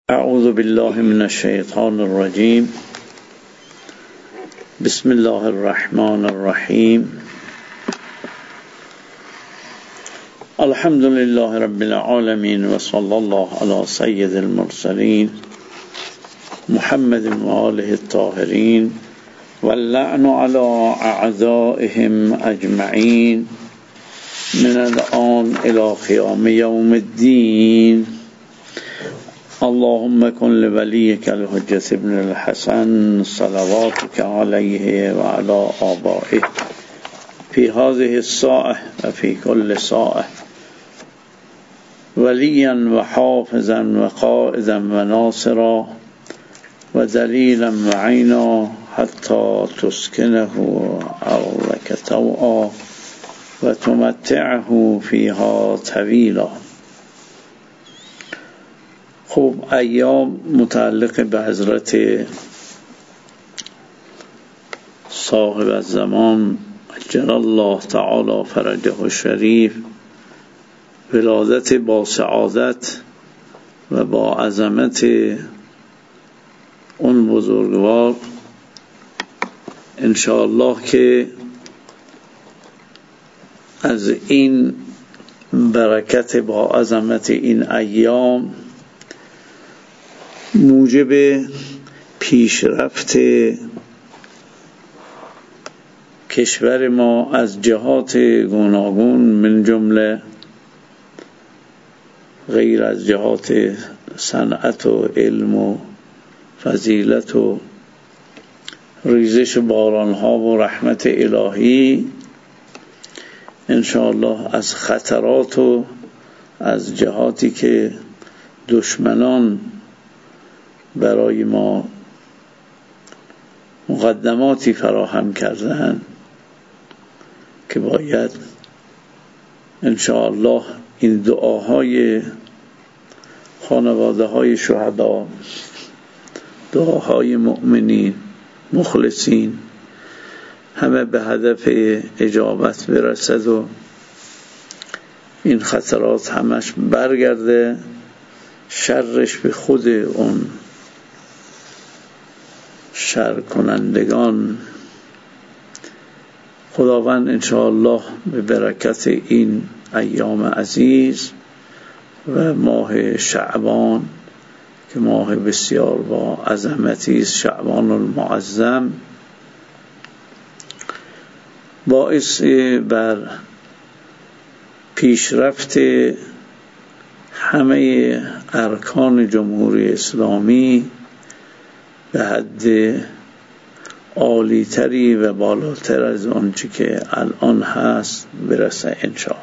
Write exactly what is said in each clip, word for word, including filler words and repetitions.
اعوذ بالله من الشیطان الرجیم. بسم الله الرحمن الرحیم. الحمد لله رب العالمین و صلی الله علی سید المرسلین محمد و آله الطاهرین و اللعن علی اعدائهم اجمعین من الآن الى قیام یوم الدین. اللهم كن لوليك الحجة ابن الحسن صلواتك عليه وعلى آبائه في هذه الساعة وفي كل ساعة وليا وحافظا وقائدا وناصرا ودليلا وعينا حتى تسكنه أرضك طوعا وتمتعه فيها طويلا. خب، ایام متعلق به حضرت صاحب الزمان عجل الله تعالی فرجه الشریف، ولادت با سعادت و با عظمت اون بزرگوار، انشاءالله که از این برکت با عظمت این ایام موجب پیشرفت کشور ما از جهات گوناگون، من جمله غیر از جهات صنعت و علم و فضیلت و ریزش بارانها و رحمت الهی، انشاءالله از خطرات و از جهاتی که دشمنان برای ما مقدماتی فراهم کردن که باید انشاءالله این دعاهای خانواده های شهدا، دعاهای مؤمنین مخلصین، همه به هدف اجابت برسد و این خطرات همش برگرده، شرش به خود اون شر کنندگان. خداوند انشاءالله به برکت این ایام عزیز و ماه شعبان که ماه بسیار با عظمتی است، شعبان المعظم، باعث بر پیشرفت همه ارکان جمهوری اسلامی به حد عالی‌تری و بالاتر از آنچه که الان هست برسه انشاءالله.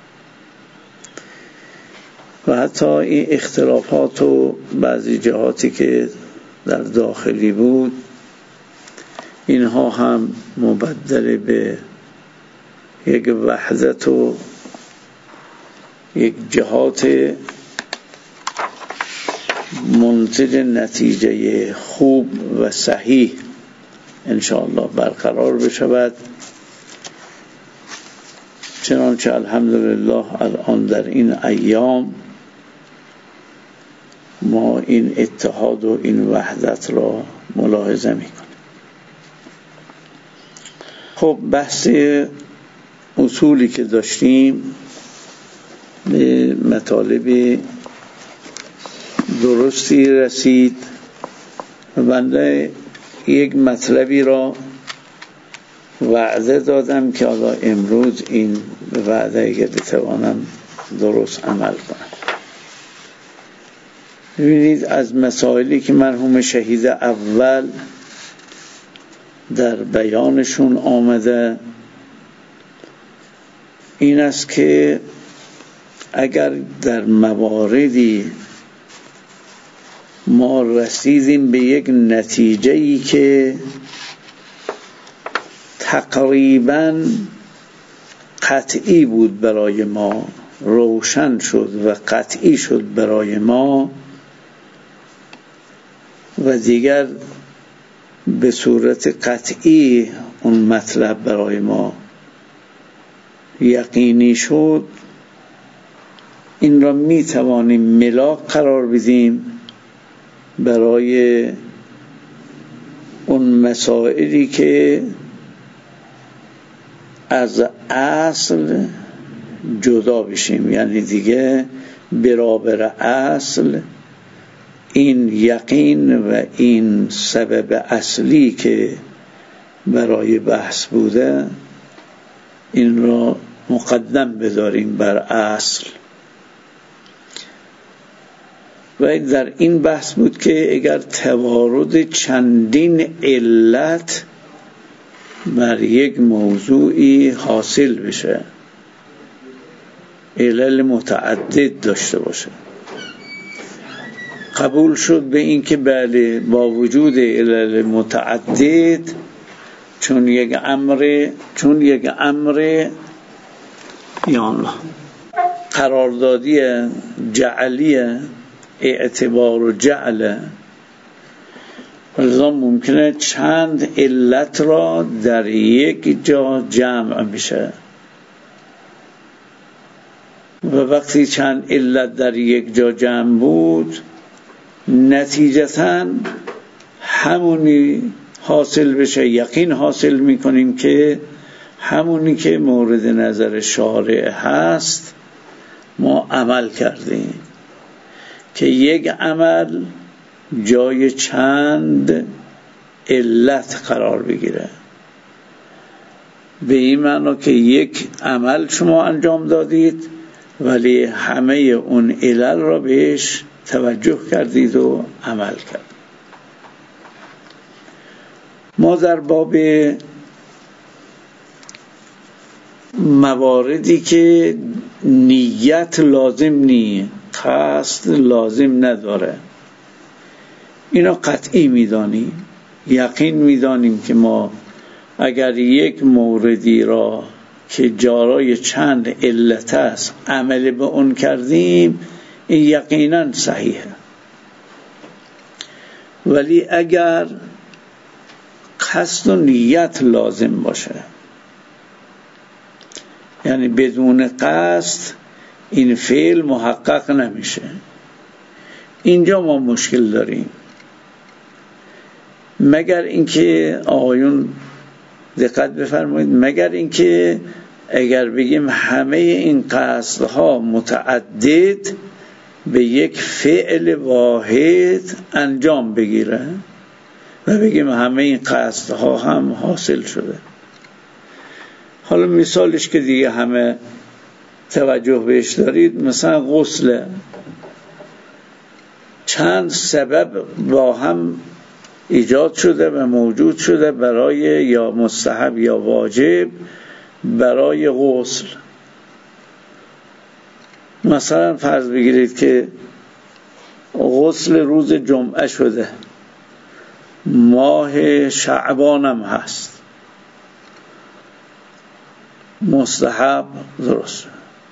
و حتی این اختلافات و بعضی جهاتی که در داخلی بود، اینها هم مبدل به یک وحدت و یک جهات منتج نتیجه خوب و صحیح انشاءالله برقرار بشود، چنانچه الحمدلله الان در این ایام ما این اتحاد و این وحدت را ملاحظه میکنیم. خب، بحث اصولی که داشتیم به مطالب درستی رسید و بنده یک مطلبی را وعده دادم که حالا امروز این وعده اگر بتوانم درست عمل کنم. ببینید، از مسائلی که مرحوم شهید اول در بیانشون آمده این است که اگر در مواردی ما رسیدیم به یک نتیجه‌ای که تقریباً قطعی بود برای ما، روشن شد و قطعی شد برای ما و دیگر به صورت قطعی اون مطلب برای ما یقینی شد، این را می توانیم ملاک قرار بدیم برای اون مسائلی که از اصل جدا بشیم، یعنی دیگه برابر اصل این یقین و این سبب اصلی که برای بحث بوده این را مقدم بداریم بر اصل. و در این بحث بود که اگر توارد چندین علت بر یک موضوعی حاصل بشه، علل متعدد داشته باشه، قبول شد به این که بله با وجود علل متعدد چون یک امر چون یک امر یا الله قراردادی جعلی اعتبار و جعل، لذا ممکنه چند علت را در یک جا جمع بشه و وقتی چند علت در یک جا جمع بود نتیجتاً همونی حاصل بشه، یقین حاصل میکنیم که همونی که مورد نظر شارع هست ما عمل کردیم، که یک عمل جای چند علت قرار بگیره. به این معنی که یک عمل شما انجام دادید ولی همه اون علل را بهش توجه کردید و عمل کرد. ما در باب مواردی که نیت لازم نیه، قصد لازم نداره، اینا قطعی میدانیم، یقین میدانیم که ما اگر یک موردی را که جارای چند علت است عمل به اون کردیم این یقینا صحیحه. ولی اگر قصد و نیت لازم باشه، یعنی بدون قصد این فعل محقق نمیشه، اینجا ما مشکل داریم. مگر اینکه آقایون دقت بفرمایید، مگر اینکه اگر بگیم همه این قصدها متعدد به یک فعل واحد انجام بگیره و بگیم همه این قصدها هم حاصل شده. حالا مثالش که دیگه همه توجه بهش دارید، مثلا غسل، چند سبب با هم ایجاد شده و موجود شده برای یا مستحب یا واجب برای غسل. مثلا فرض بگیرید که غسل روز جمعه شده، ماه شعبان هم هست، مستحب درست،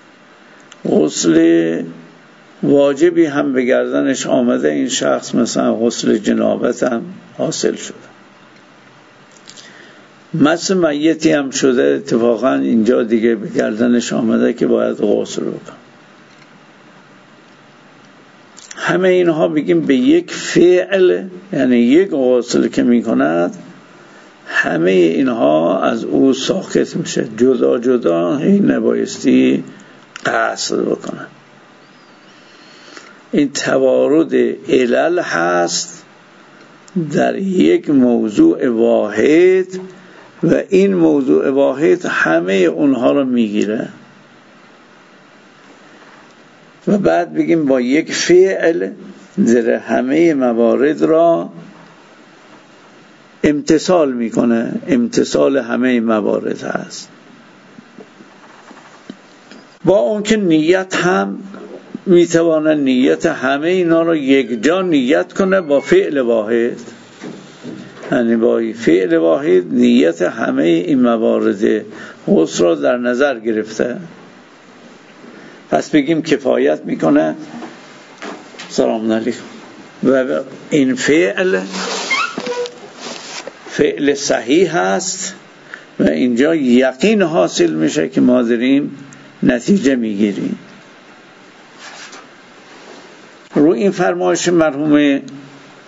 غسل واجبی هم به گردنش آمده این شخص، مثلا غسل جنابت هم حاصل شده، مس میتی هم شده اتفاقا اینجا دیگه به گردنش آمده که باید غسل بکنه. همه اینها بگیم به یک فعل، یعنی یک غسل که میکند همه اینها از او ساقط میشه، جدا جدا این نبایستی قصد بکنه. این توارد علل هست در یک موضوع واحد و این موضوع واحد همه اونها رو میگیره و بعد بگیم با یک فعل در همه موارد را امتصال میکنه، امتصال همه موارد هست. با اون که نیت هم میتوانه نیت همه اینا رو یک جا نیت کنه با فعل واحد، یعنی با فعل واحد نیت همه این موارد غسل را در نظر گرفته، پس بگیم کفایت میکنه. سلام علیکم. و این فعل فعل صحیح هست و اینجا یقین حاصل میشه که ما داریم نتیجه میگیریم. رو این فرمایش مرحوم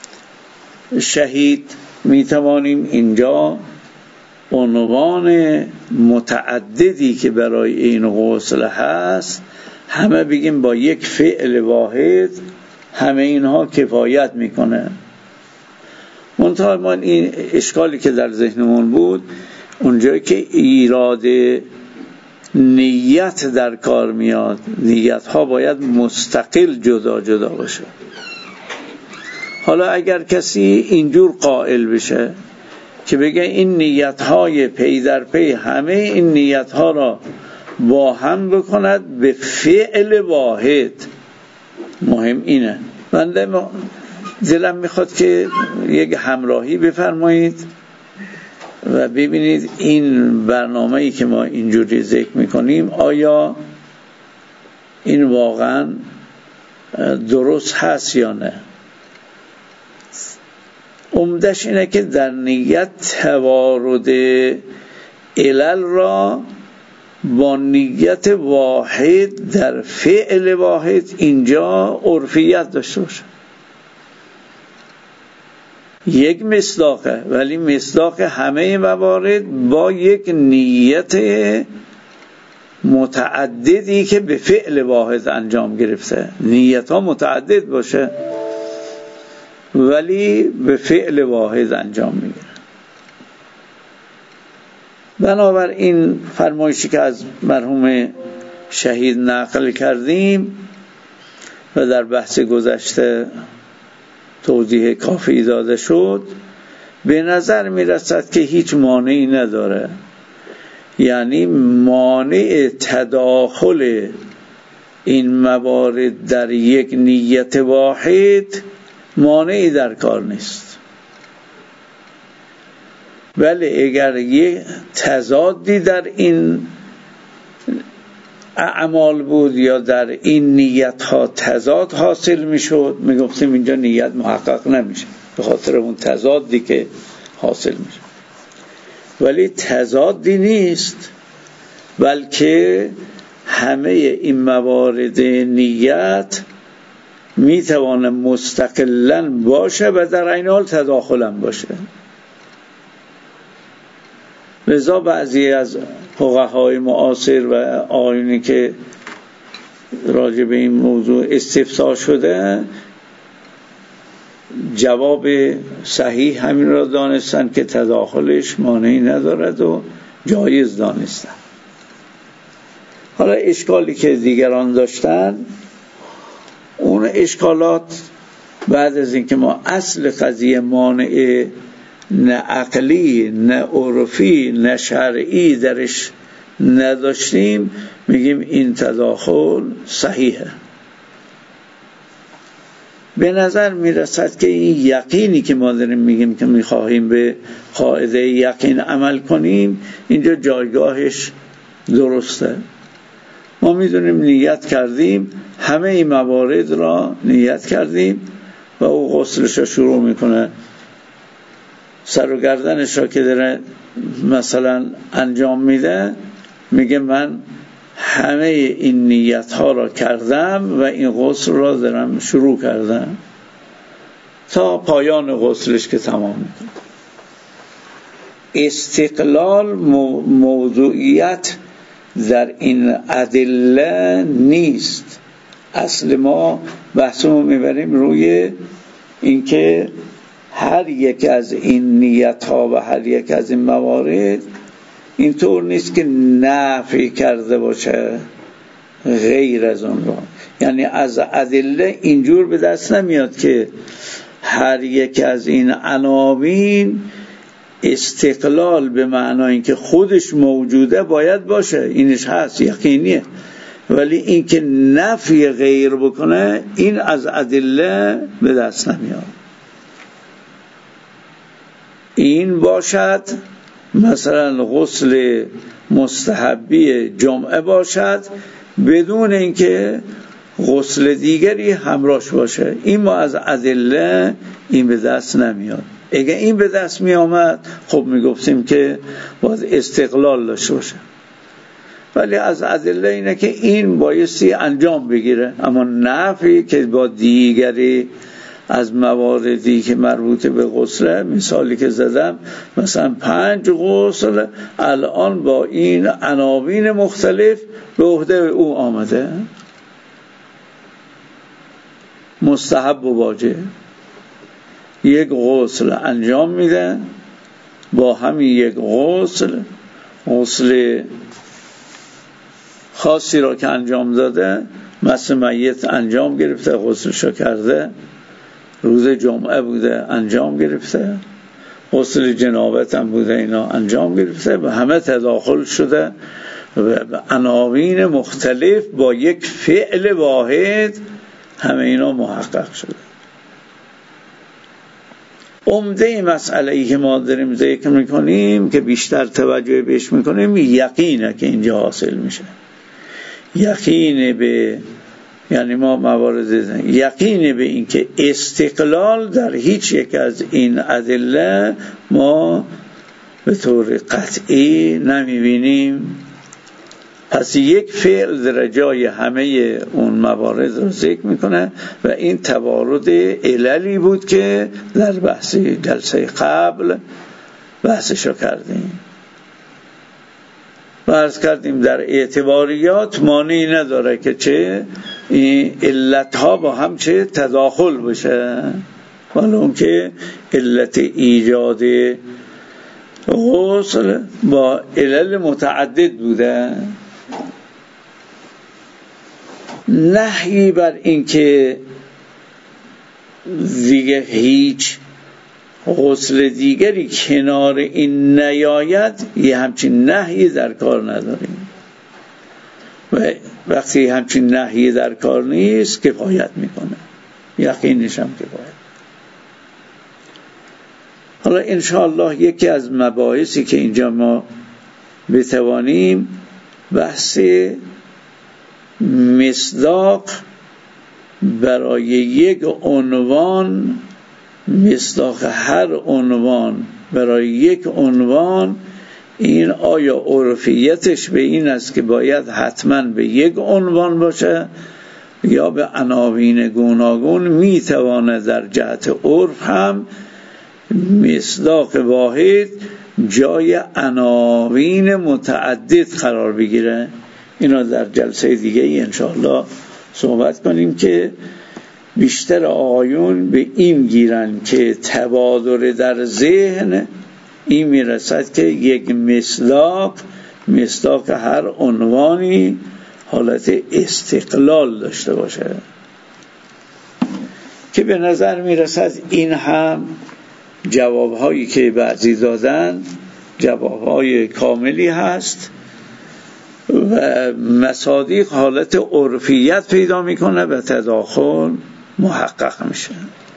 شهید می توانیم اینجا عنوان متعددی که برای این غسل هست همه بگیم با یک فعل واحد همه اینها کفایت میکنه. منتها ما این اشکالی که در ذهنمون بود اونجایی که ایراد نیت در کار میاد، نیت ها باید مستقل جدا جدا باشه. حالا اگر کسی اینجور قائل بشه که بگه این نیت های پی در پی همه این نیت ها را با هم بکند به فعل واحد، مهم اینه. بنده دلم میخواد که یک همراهی بفرمایید و ببینید این برنامه‌ای که ما اینجوری ذکر میکنیم آیا این واقعا درست هست یا نه. عمدش اینه که در نیت توارد علل را با نیت واحد در فعل واحد اینجا عرفیت داشته باشه. یک مصداقه ولی مصداق همه موارد با یک نیت متعددی که به فعل واحد انجام گرفته. نیت ها متعدد باشه ولی به فعل واحد انجام میگیره. بنابراین فرمایشی که از مرحوم شهید نقل کردیم و در بحث گذشته توضیح کافی داده شد به نظر میرسد که هیچ مانعی نداره، یعنی مانع تداخل این موارد در یک نیت واحد مانعی در کار نیست. ولی اگر یک تضادی در این اعمال بود یا در این نیت ها تضاد حاصل می شد، می گفتیم اینجا نیت محقق نمیشه به خاطر اون تضادی که حاصل میشه. ولی تضادی نیست، بلکه همه این موارد نیت می توانه مستقلاً باشه و در این حال تداخلاً باشه. لذا بعضی از فقهای معاصر و آیونی که راجع به این موضوع استفسار شده جواب صحیح همین را دانستن که تداخلش مانعی ندارد و جایز دانستن. حالا اشکالی که دیگران داشتن، اون اشکالات بعد از اینکه ما اصل قضیه مانع نه عقلی نه عرفی نه شرعی درش نداشتیم، میگیم این تداخل صحیحه. به نظر میرسد که این یقینی که ما داریم میگیم که میخواهیم به قاعده یقین عمل کنیم اینجا جایگاهش درسته. ما میدونیم نیت کردیم، همه این موارد را نیت کردیم و او غسلش را شروع میکنه. سر و گردنش را که داره مثلا انجام میده میگه من همه این نیت ها را کردم و این غسل را دارم شروع کردم تا پایان غسلش که تمام میکنه. استقلال موضوعیت در این ادله نیست. اصل ما بحثمون میبریم روی اینکه هر یک از این نیت ها و هر یک از این موارد اینطور نیست که نفی کرده باشه غیر از اون را. یعنی از ادله اینجور به دست نمیاد که هر یک از این عناوین استقلال به معنای اینکه خودش موجوده باید باشه، اینش هست یقینیه، ولی اینکه نفی غیر بکنه این از ادله به دست نمیاد. این باشد مثلا غسل مستحبی جمعه باشد بدون اینکه غسل دیگری همراهش باشه، این ما از ادله این به دست نمیاد. اگه این به دست می آمد خب می گفتیم که باید استقلال داشته باشه، ولی از ادله اینه که این بایستی انجام بگیره، اما نفی که با دیگری از مواردی که مربوط به غسل، مثالی که زدم مثلا پنج غسل الان با این عناوین مختلف به عهده او آمده، مستحب و واجب. یک غسل انجام میده، با همین یک غسل غسل خاصی را که انجام داده، مثل میت انجام گرفته، غسلشو کرده، روز جمعه بوده انجام گرفته، غسل جنابت هم بوده اینا انجام گرفته و همه تداخل شده و عناوین مختلف با یک فعل واحد همه اینا محقق شده. عمده مسئله ای که ما داریم ذکر میکنیم که بیشتر توجه بهش میکنیم یقینه که اینجا حاصل میشه. یقین به، یعنی ما موارد یقین به این که استقلال در هیچ یک از این ادله ما به طور قطعی نمیبینیم. پس یک فعل در جای همه اون موارد رو ذکر میکنه و این توارد عللی بود که در بحث جلسه قبل بحثشو کردیم و عرض کردیم در اعتباریات مانعی نداره که چه این علتها با هم چه تداخل بشه، ولو که علت ایجاد غسل با علل متعدد بوده. نهی بر این که دیگه هیچ غسل دیگری کنار این نیاید، یه همچین نهی در کار نداریم و وقتی همچین نهی در کار نیست کفایت میکنه، یقینش هم کفایت. حالا انشاءالله یکی از مباحثی که اینجا ما بتوانیم بحث مصداق برای یک عنوان، مصداق هر عنوان برای یک عنوان، این آیا عرفیتش به این است که باید حتما به یک عنوان باشه یا به عناوین گوناگون میتوانه در جهت عرف هم مصداق واحد جای عناوین متعدد قرار بگیره. اینا در جلسه دیگه انشاءالله صحبت کنیم که بیشتر آقایون به این گیرن که تبادر در ذهن این میرسد که یک مصداق مصداق هر عنوانی حالت استقلال داشته باشه، که به نظر میرسد این هم جوابهایی که بعضی دادن جوابهای کاملی هست و مصادیق حالت عرفیت پیدا میکنه و تداخل محقق میشه.